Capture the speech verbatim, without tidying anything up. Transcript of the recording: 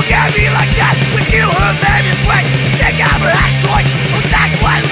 scare me like that. With you, her baby sweat. Think I'm a hot choice. Oh, that one.